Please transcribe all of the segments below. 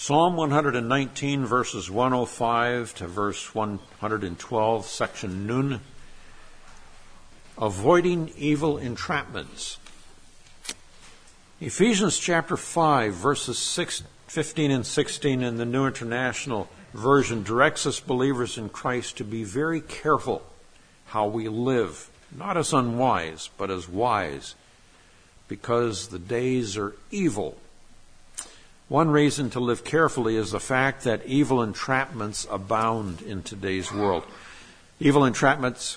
Psalm 119, verses 105 to verse 112, section Nun, avoiding evil entrapments. Ephesians chapter 5, verses 15 and 16 in the New International Version directs us believers in Christ to be very careful how we live, not as unwise, but as wise, because the days are evil. One reason to live carefully is the fact that evil entrapments abound in today's world. Evil entrapments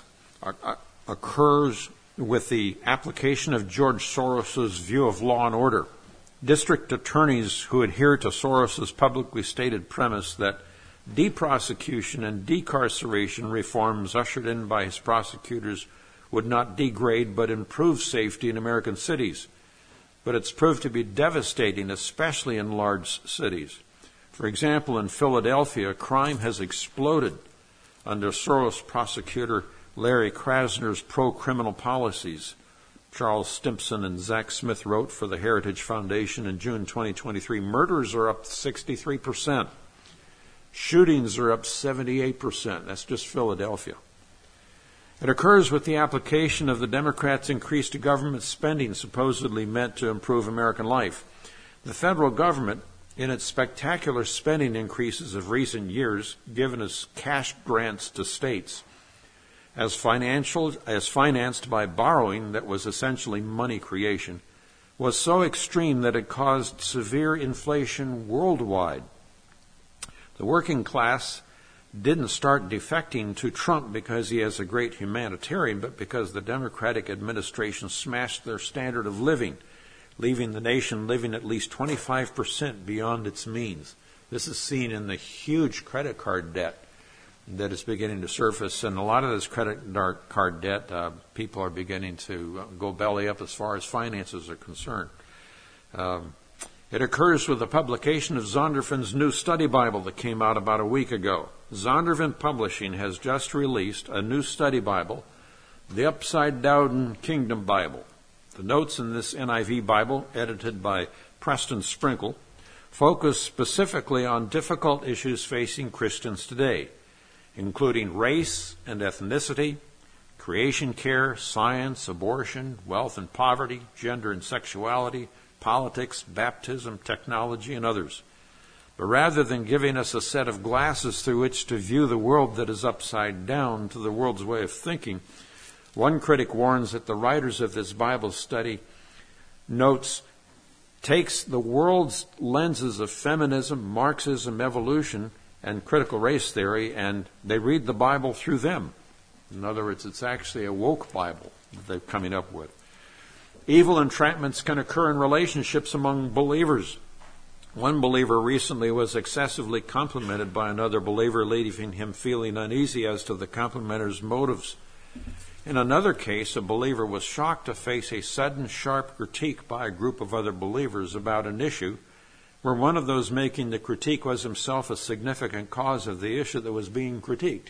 occurs with the application of George Soros's view of law and order. District attorneys who adhere to Soros's publicly stated premise that deprosecution and decarceration reforms ushered in by his prosecutors would not degrade but improve safety in American cities. But it's proved to be devastating, especially in large cities. For example, in Philadelphia, crime has exploded under Soros prosecutor Larry Krasner's pro-criminal policies. Charles Stimpson and Zach Smith wrote for the Heritage Foundation in June 2023, murders are up 63%. Shootings are up 78%. That's just Philadelphia. It occurs with the application of the Democrats' increased government spending supposedly meant to improve American life. The federal government, in its spectacular spending increases of recent years, given as cash grants to states, as financed by borrowing that was essentially money creation, was so extreme that it caused severe inflation worldwide. The working class didn't start defecting to Trump because he is a great humanitarian, but because the Democratic administration smashed their standard of living, leaving the nation living at least 25% beyond its means. This is seen in the huge credit card debt that is beginning to surface, and a lot of this credit card debt, people are beginning to go belly up as far as finances are concerned. It occurs with the publication of Zondervan's new study Bible that came out about a week ago. Zondervan Publishing has just released a new study Bible, the Upside Down Kingdom Bible. The notes in this NIV Bible, edited by Preston Sprinkle, focus specifically on difficult issues facing Christians today, including race and ethnicity, creation care, science, abortion, wealth and poverty, gender and sexuality, politics, baptism, technology, and others. But rather than giving us a set of glasses through which to view the world that is upside down to the world's way of thinking, one critic warns that the writers of this Bible study notes takes the world's lenses of feminism, Marxism, evolution, and critical race theory, and they read the Bible through them. In other words, it's actually a woke Bible that they're coming up with. Evil entrapments can occur in relationships among believers. One believer recently was excessively complimented by another believer, leaving him feeling uneasy as to the complimenter's motives. In another case, a believer was shocked to face a sudden, sharp critique by a group of other believers about an issue where one of those making the critique was himself a significant cause of the issue that was being critiqued.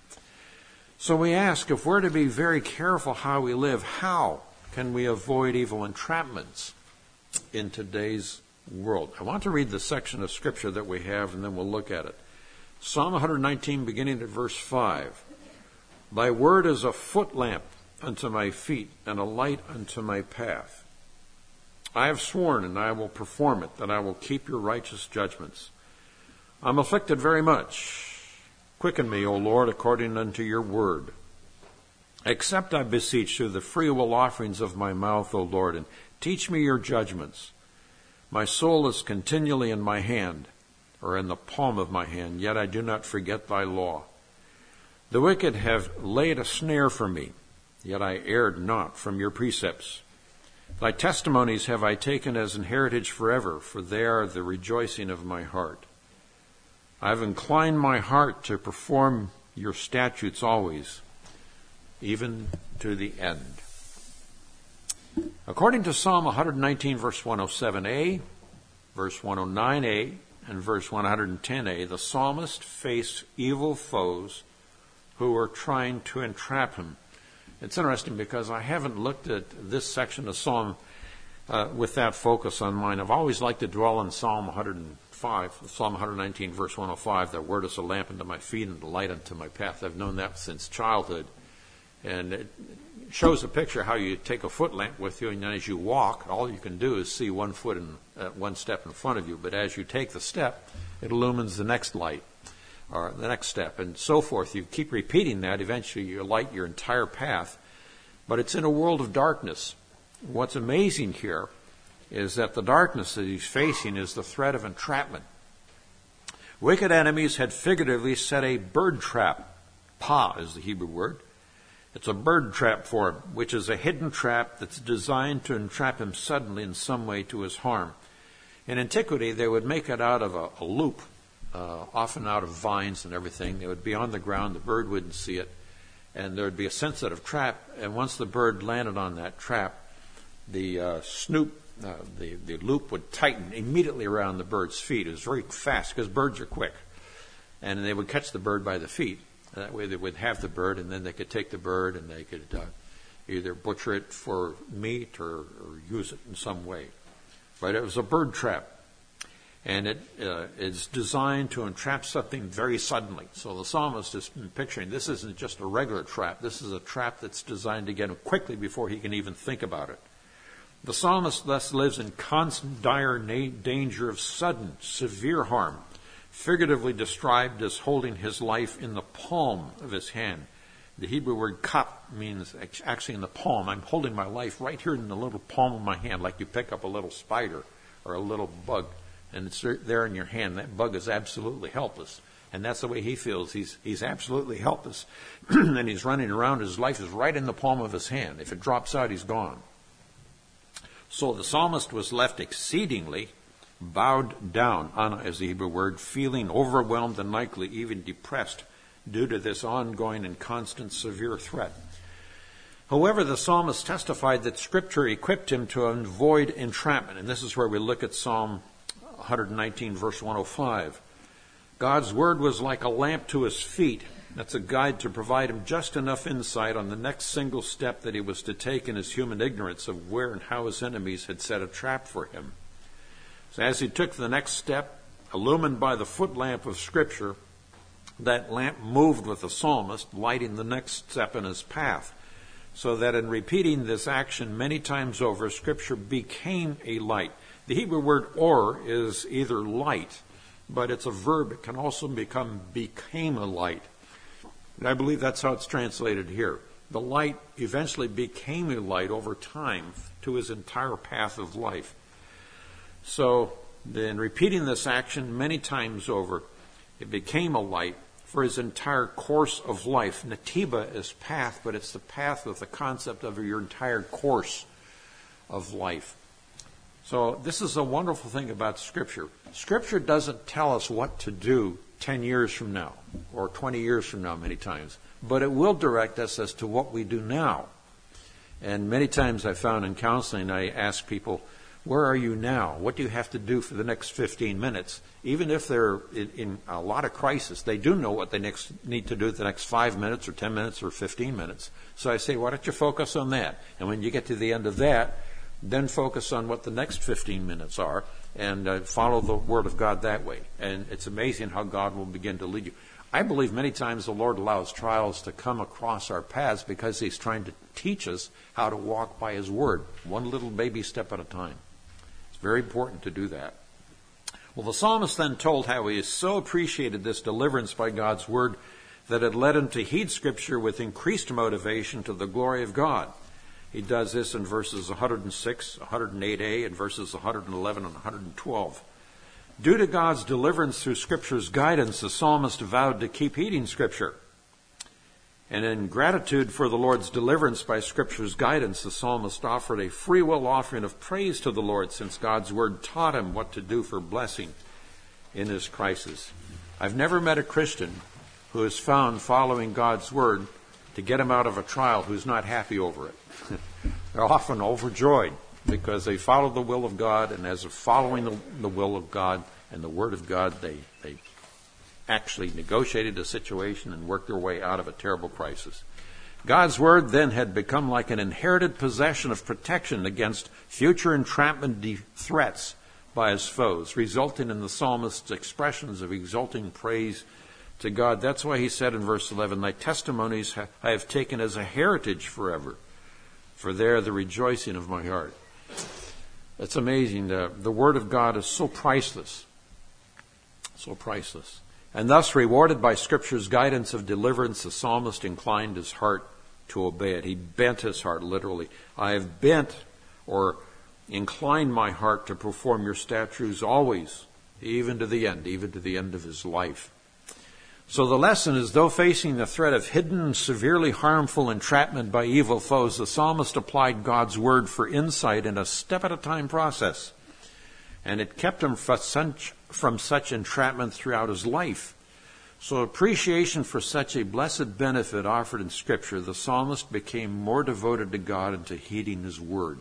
So we ask, if we're to be very careful how we live, how can we avoid evil entrapments in today's world? I want to read the section of Scripture that we have, and then we'll look at it. Psalm 119, beginning at verse 5. Thy word is a foot lamp unto my feet, and a light unto my path. I have sworn, and I will perform it, that I will keep your righteous judgments. I'm afflicted very much. Quicken me, O Lord, according unto your word. Accept, I beseech you, the freewill offerings of my mouth, O Lord, and teach me your judgments. My soul is continually in my hand, or in the palm of my hand, yet I do not forget thy law. The wicked have laid a snare for me, yet I erred not from your precepts. Thy testimonies have I taken as an heritage forever, for they are the rejoicing of my heart. I have inclined my heart to perform your statutes always, even to the end. According to Psalm 119, verse 107a, verse 109a, and verse 110a, the psalmist faced evil foes who were trying to entrap him. It's interesting because I haven't looked at this section of Psalm with that focus on mind. I've always liked to dwell on Psalm 104 105, Psalm 119, verse 105, "Thy word is a lamp unto my feet and a light unto my path." I've known that since childhood. And it shows a picture how you take a foot lamp with you, and then as you walk, all you can do is see one foot and one step in front of you. But as you take the step, it illumines the next light, or the next step, and so forth. You keep repeating that. Eventually you light your entire path. But it's in a world of darkness. What's amazing here is that the darkness that he's facing is the threat of entrapment. Wicked enemies had figuratively set a bird trap. Pa is the Hebrew word. It's a bird trap for him, which is a hidden trap that's designed to entrap him suddenly in some way to his harm. In antiquity, they would make it out of a loop, often out of vines and everything. They would be on the ground, the bird wouldn't see it, and there would be a sensitive trap, and once the bird landed on that trap, the the loop would tighten immediately around the bird's feet. It was very fast because birds are quick, and they would catch the bird by the feet. That way they would have the bird, and then they could take the bird and they could either butcher it for meat or use it in some way. But it was a bird trap. And it is designed to entrap something very suddenly. So the psalmist is picturing this isn't just a regular trap. This is a trap that's designed to get him quickly before he can even think about it. The psalmist thus lives in constant dire danger of sudden, severe harm, figuratively described as holding his life in the palm of his hand. The Hebrew word kap means actually in the palm. I'm holding my life right here in the little palm of my hand, like you pick up a little spider or a little bug, and it's there in your hand. That bug is absolutely helpless. And that's the way he feels. He's absolutely helpless. And he's running around. His life is right in the palm of his hand. If it drops out, he's gone. So the psalmist was left exceedingly bowed down, ana is the Hebrew word, feeling overwhelmed and likely even depressed due to this ongoing and constant severe threat. However, the psalmist testified that Scripture equipped him to avoid entrapment. And this is where we look at Psalm 119, verse 105. God's word was like a lamp to his feet. That's a guide to provide him just enough insight on the next single step that he was to take in his human ignorance of where and how his enemies had set a trap for him. So as he took the next step, illumined by the foot lamp of Scripture, that lamp moved with the psalmist, lighting the next step in his path, so that in repeating this action many times over, Scripture became a light. The Hebrew word or is either light, but it's a verb. It can also became a light. And I believe that's how it's translated here. The light eventually became a light over time to his entire path of life. So, in repeating this action many times over, it became a light for his entire course of life. Natiba is path, but it's the path with the concept of your entire course of life. So, this is a wonderful thing about Scripture. Scripture doesn't tell us what to do 10 years from now, or 20 years from now many times, but it will direct us as to what we do now. And many times I found in counseling, I ask people, where are you now? What do you have to do for the next 15 minutes? Even if they're in a lot of crisis, they do know what they need to do the next 5 minutes or 10 minutes or 15 minutes. So I say, why don't you focus on that? And when you get to the end of that, then focus on what the next 15 minutes are and follow the Word of God that way. And it's amazing how God will begin to lead you. I believe many times the Lord allows trials to come across our paths because He's trying to teach us how to walk by His Word, one little baby step at a time. It's very important to do that. Well, the psalmist then told how he so appreciated this deliverance by God's Word that it led him to heed Scripture with increased motivation to the glory of God. He does this in verses 106, 108a, and verses 111 and 112. Due to God's deliverance through Scripture's guidance, the psalmist vowed to keep heeding Scripture. And in gratitude for the Lord's deliverance by Scripture's guidance, the psalmist offered a free will offering of praise to the Lord, since God's Word taught him what to do for blessing in his crisis. I've never met a Christian who has found following God's Word to get him out of a trial who's not happy over it. They're often overjoyed because they follow the will of God, and as of following the will of God and the Word of God, they actually negotiated a situation and worked their way out of a terrible crisis. God's Word then had become like an inherited possession of protection against future entrapment threats by his foes, resulting in the psalmist's expressions of exulting praise to God. That's why he said in verse 11, "Thy testimonies I have taken as a heritage forever, for they are the rejoicing of my heart." It's amazing. The Word of God is so priceless. So priceless. And thus, rewarded by Scripture's guidance of deliverance, the psalmist inclined his heart to obey it. He bent his heart, literally. "I have bent," or inclined my heart to perform your statutes always, even to the end of his life. So the lesson is, though facing the threat of hidden, severely harmful entrapment by evil foes, the psalmist applied God's word for insight in a step-at-a-time process. And it kept him from such entrapment throughout his life. So appreciation for such a blessed benefit offered in Scripture, the psalmist became more devoted to God and to heeding his word.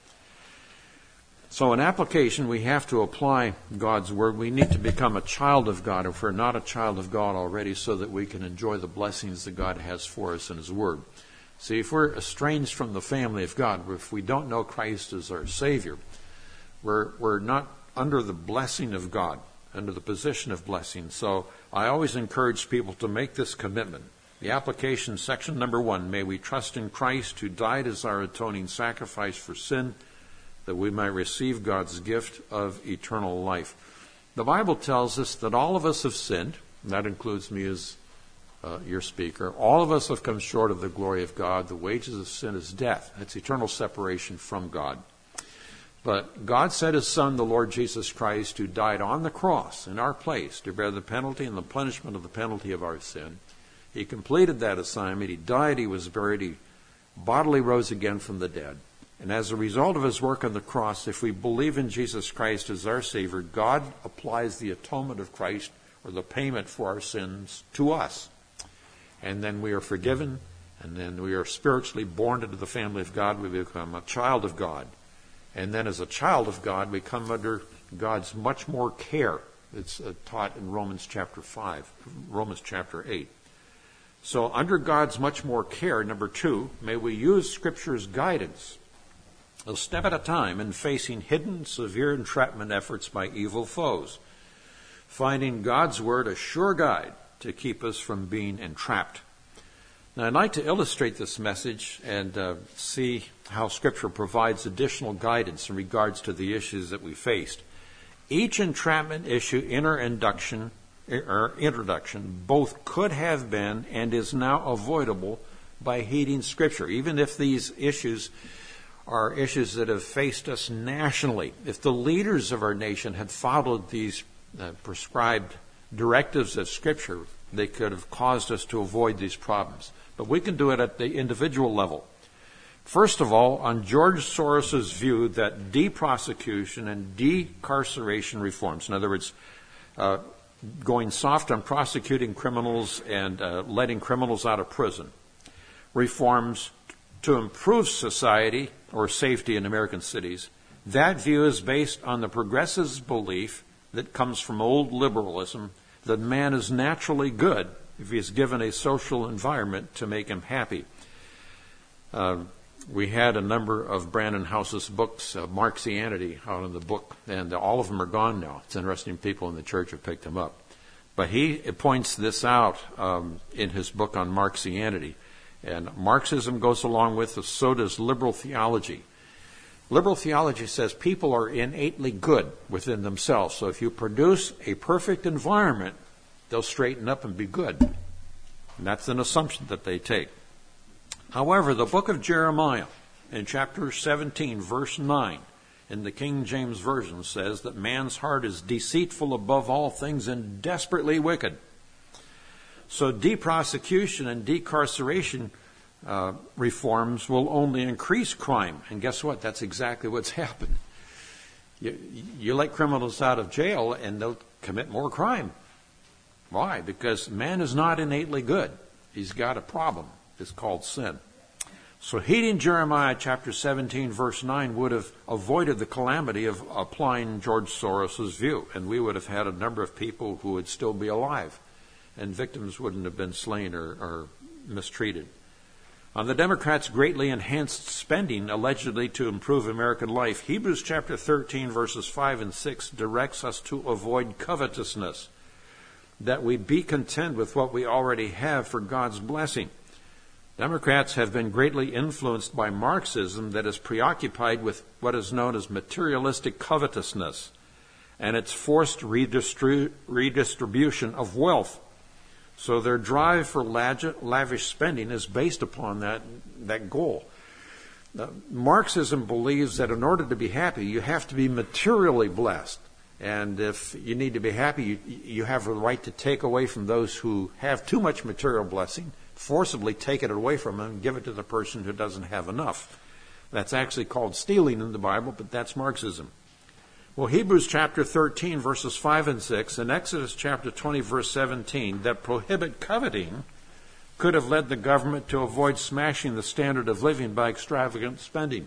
So in application, we have to apply God's word. We need to become a child of God if we're not a child of God already, so that we can enjoy the blessings that God has for us in his word. See, if we're estranged from the family of God, if we don't know Christ as our Savior, we're not under the blessing of God, under the position of blessing. So I always encourage people to make this commitment. The application, section number 1, may we trust in Christ who died as our atoning sacrifice for sin, that we might receive God's gift of eternal life. The Bible tells us that all of us have sinned, and that includes me as your speaker. All of us have come short of the glory of God. The wages of sin is death. That's eternal separation from God. But God sent his Son, the Lord Jesus Christ, who died on the cross in our place to bear the penalty and the punishment of the penalty of our sin. He completed that assignment. He died, he was buried, he bodily rose again from the dead. And as a result of his work on the cross, if we believe in Jesus Christ as our Savior, God applies the atonement of Christ, or the payment for our sins, to us. And then we are forgiven, and then we are spiritually born into the family of God. We become a child of God. And then as a child of God, we come under God's much more care. It's taught in Romans chapter 5, Romans chapter 8. So under God's much more care, number 2, may we use Scripture's guidance a step at a time in facing hidden, severe entrapment efforts by evil foes, finding God's word a sure guide to keep us from being entrapped. Now, I'd like to illustrate this message and see how Scripture provides additional guidance in regards to the issues that we faced. Each entrapment issue, introduction, both could have been and is now avoidable by heeding Scripture, even if these issues are issues that have faced us nationally. If the leaders of our nation had followed these prescribed directives of Scripture, they could have caused us to avoid these problems. But we can do it at the individual level. First of all, on George Soros's view that deprosecution and decarceration reforms, in other words, going soft on prosecuting criminals and letting criminals out of prison, reforms to improve society or safety in American cities, that view is based on the progressive's belief that comes from old liberalism that man is naturally good if he is given a social environment to make him happy. We had a number of Brandon House's books, Marxianity, out in the book, and all of them are gone now. It's interesting, people in the church have picked them up. But he points this out in his book on Marxianity. And Marxism goes along with it, so does liberal theology. Liberal theology says people are innately good within themselves. So if you produce a perfect environment, they'll straighten up and be good. And that's an assumption that they take. However, the book of Jeremiah in chapter 17, verse 9, in the King James Version says that man's heart is deceitful above all things and desperately wicked. So deprosecution and decarceration reforms will only increase crime. And guess what? That's exactly what's happened. You let criminals out of jail and they'll commit more crime. Why? Because man is not innately good. He's got a problem. It's called sin. So heeding Jeremiah chapter 17, verse 9 would have avoided the calamity of applying George Soros's view. And we would have had a number of people who would still be alive. And victims wouldn't have been slain or mistreated. On the Democrats' greatly enhanced spending allegedly to improve American life, Hebrews chapter 13, verses 5 and 6 directs us to avoid covetousness, that we be content with what we already have for God's blessing. Democrats have been greatly influenced by Marxism that is preoccupied with what is known as materialistic covetousness and its forced redistribution of wealth. So their drive for lavish spending is based upon that goal. Marxism believes that in order to be happy, you have to be materially blessed. And if you need to be happy, you have a right to take away from those who have too much material blessing, forcibly take it away from them and give it to the person who doesn't have enough. That's actually called stealing in the Bible, but that's Marxism. Well, Hebrews chapter 13, verses 5 and 6, and Exodus chapter 20, verse 17, that prohibit coveting could have led the government to avoid smashing the standard of living by extravagant spending.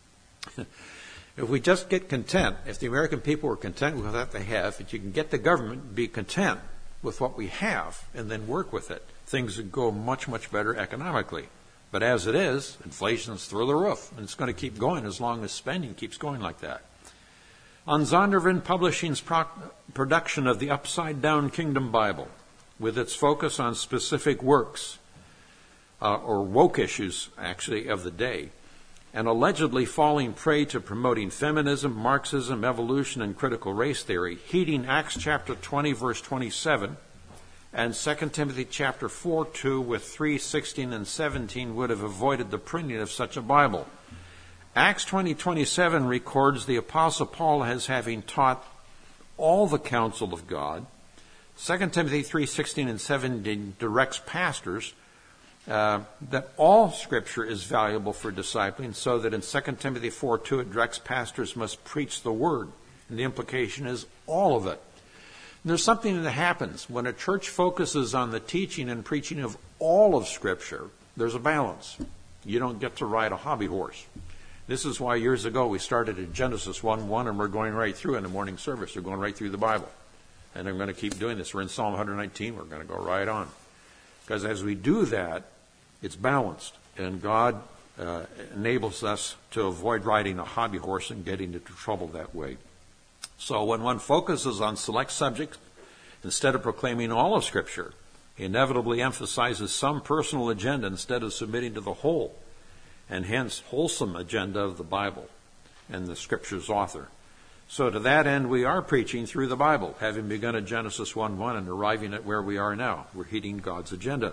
If we just get content, if the American people were content with what they have, if you can get the government to be content with what we have and then work with it, things would go much, much better economically. But as it is, inflation's through the roof, and it's going to keep going as long as spending keeps going like that. On Zondervan Publishing's production of the Upside Down Kingdom Bible, with its focus on specific works, or woke issues, actually, of the day, and allegedly falling prey to promoting feminism, Marxism, evolution, and critical race theory, heeding Acts chapter 20, verse 27, and 2 Timothy chapter 4:2 with 3:16 and 17 would have avoided the printing of such a Bible. Acts 20:27 records the Apostle Paul as having taught all the counsel of God. 2 Timothy 3:16 and 17 directs pastors that all Scripture is valuable for discipling, so that in 2 Timothy 4:2 it directs pastors must preach the Word. And the implication is all of it. And there's something that happens when a church focuses on the teaching and preaching of all of Scripture. There's a balance. You don't get to ride a hobby horse. This is why years ago we started at Genesis 1:1 and we're going right through in the morning service. We're going right through the Bible. And I'm going to keep doing this. We're in Psalm 119. We're going to go right on. Because as we do that, it's balanced. And God enables us to avoid riding a hobby horse and getting into trouble that way. So when one focuses on select subjects, instead of proclaiming all of Scripture, he inevitably emphasizes some personal agenda instead of submitting to the whole, and hence wholesome agenda of the Bible and the Scripture's author. So to that end, we are preaching through the Bible, having begun at Genesis 1:1 and arriving at where we are now. We're heeding God's agenda.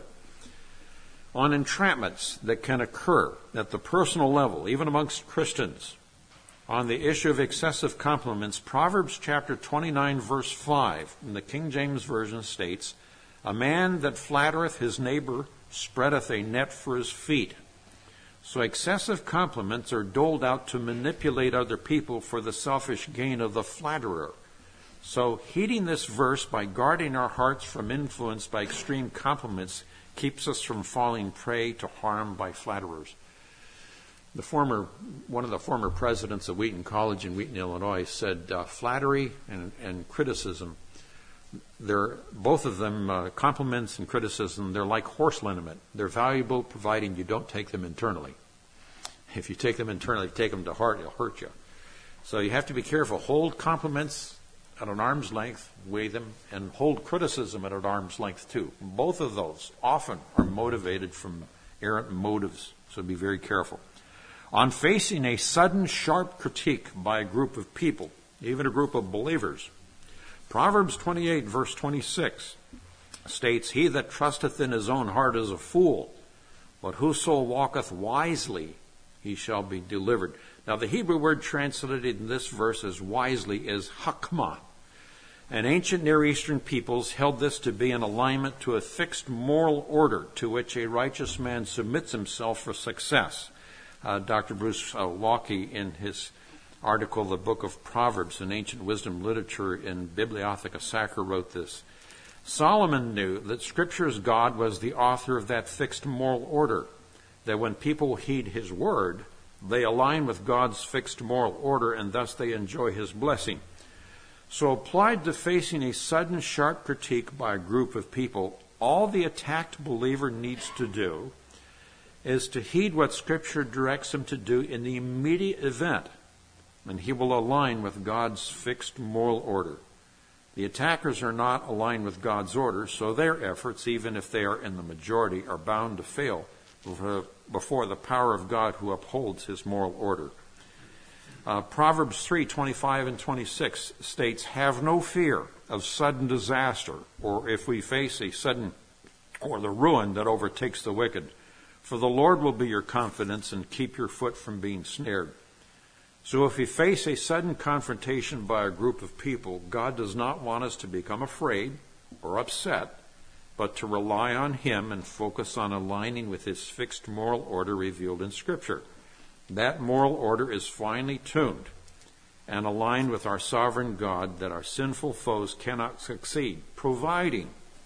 On entrapments that can occur at the personal level, even amongst Christians, on the issue of excessive compliments, Proverbs chapter 29, verse 5 in the King James Version states, "A man that flattereth his neighbor spreadeth a net for his feet." So excessive compliments are doled out to manipulate other people for the selfish gain of the flatterer. So heeding this verse by guarding our hearts from influence by extreme compliments keeps us from falling prey to harm by flatterers. One of the former presidents of Wheaton College in Wheaton, Illinois, said flattery and criticism, they're both of them, compliments and criticism, they're like horse liniment. They're valuable providing you don't take them internally. If you take them internally, if you take them to heart, it'll hurt you. So you have to be careful. Hold compliments at an arm's length, weigh them, and hold criticism at an arm's length too. Both of those often are motivated from errant motives, so be very careful. On facing a sudden sharp critique by a group of people, even a group of believers, Proverbs 28, verse 26 states, "He that trusteth in his own heart is a fool, but whoso walketh wisely, he shall be delivered." Now, the Hebrew word translated in this verse as wisely is hakmah. And ancient Near Eastern peoples held this to be an alignment to a fixed moral order to which a righteous man submits himself for success. Dr. Bruce Walke, in his article, The Book of Proverbs in Ancient Wisdom Literature in Bibliotheca Sacra, wrote this: Solomon knew that Scripture's God was the author of that fixed moral order, that when people heed his word, they align with God's fixed moral order, and thus they enjoy his blessing. So applied to facing a sudden sharp critique by a group of people, all the attacked believer needs to do is to heed what Scripture directs him to do in the immediate event, and he will align with God's fixed moral order. The attackers are not aligned with God's order, so their efforts, even if they are in the majority, are bound to fail before the power of God who upholds his moral order. Proverbs 3:25 and 26 states, "Have no fear of sudden disaster, or if we face a sudden or the ruin that overtakes the wicked. For the Lord will be your confidence and keep your foot from being snared." So if we face a sudden confrontation by a group of people, God does not want us to become afraid or upset, but to rely on him and focus on aligning with his fixed moral order revealed in Scripture. That moral order is finely tuned and aligned with our sovereign God that our sinful foes cannot succeed, providing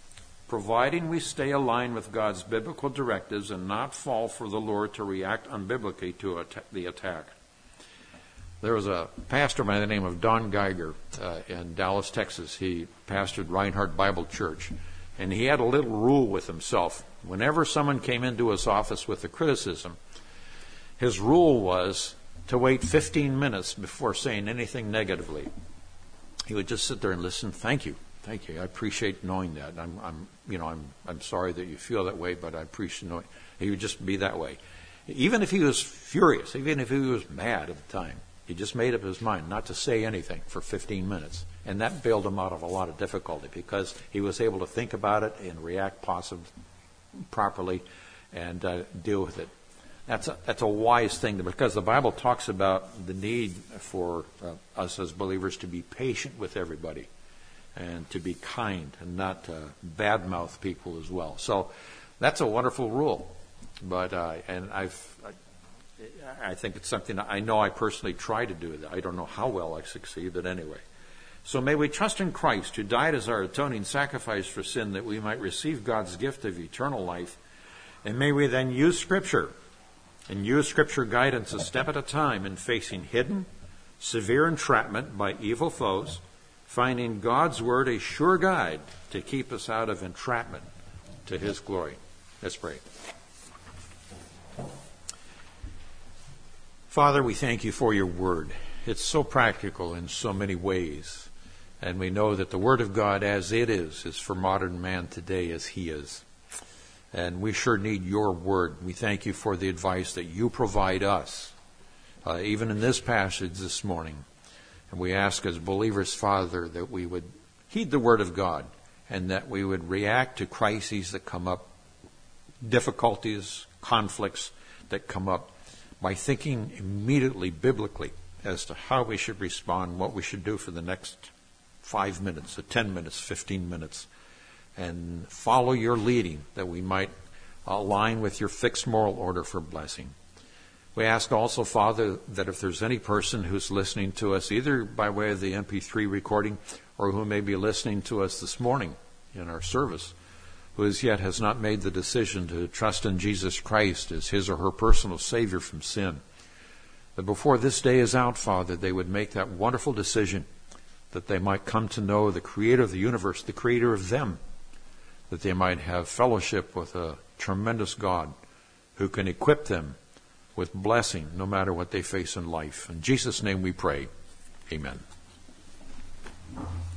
we stay aligned with God's biblical directives and not fall for the Lord to react unbiblically to the attack. There was a pastor by the name of Don Geiger in Dallas, Texas. He pastored Reinhardt Bible Church, and he had a little rule with himself. Whenever someone came into his office with a criticism, his rule was to wait 15 minutes before saying anything negatively. He would just sit there and listen. Thank you. I appreciate knowing that. I'm sorry that you feel that way, but I appreciate knowing. He would just be that way. Even if he was furious, even if he was mad at the time, he just made up his mind not to say anything for 15 minutes. And that bailed him out of a lot of difficulty because he was able to think about it and react properly and deal with it. That's a wise thing because the Bible talks about the need for us as believers to be patient with everybody and to be kind and not badmouth people as well. So that's a wonderful rule. But I think it's something I know I personally try to do. I don't know how well I succeed, but anyway. So may we trust in Christ, who died as our atoning sacrifice for sin, that we might receive God's gift of eternal life. And may we then use Scripture guidance a step at a time in facing hidden, severe entrapment by evil foes, finding God's Word a sure guide to keep us out of entrapment to His glory. Let's pray. Father, we thank you for your Word. It's so practical in so many ways. And we know that the Word of God as it is for modern man today as he is. And we sure need your Word. We thank you for the advice that you provide us, even in this passage this morning. And we ask as believers, Father, that we would heed the Word of God and that we would react to crises that come up, difficulties, conflicts that come up, by thinking immediately biblically as to how we should respond, what we should do for the next 5 minutes, 10 minutes, 15 minutes, and follow your leading that we might align with your fixed moral order for blessing. We ask also, Father, that if there's any person who's listening to us, either by way of the MP3 recording or who may be listening to us this morning in our service, who as yet has not made the decision to trust in Jesus Christ as his or her personal Savior from sin, that before this day is out, Father, they would make that wonderful decision that they might come to know the Creator of the universe, the Creator of them, that they might have fellowship with a tremendous God who can equip them with blessing no matter what they face in life. In Jesus' name we pray. Amen.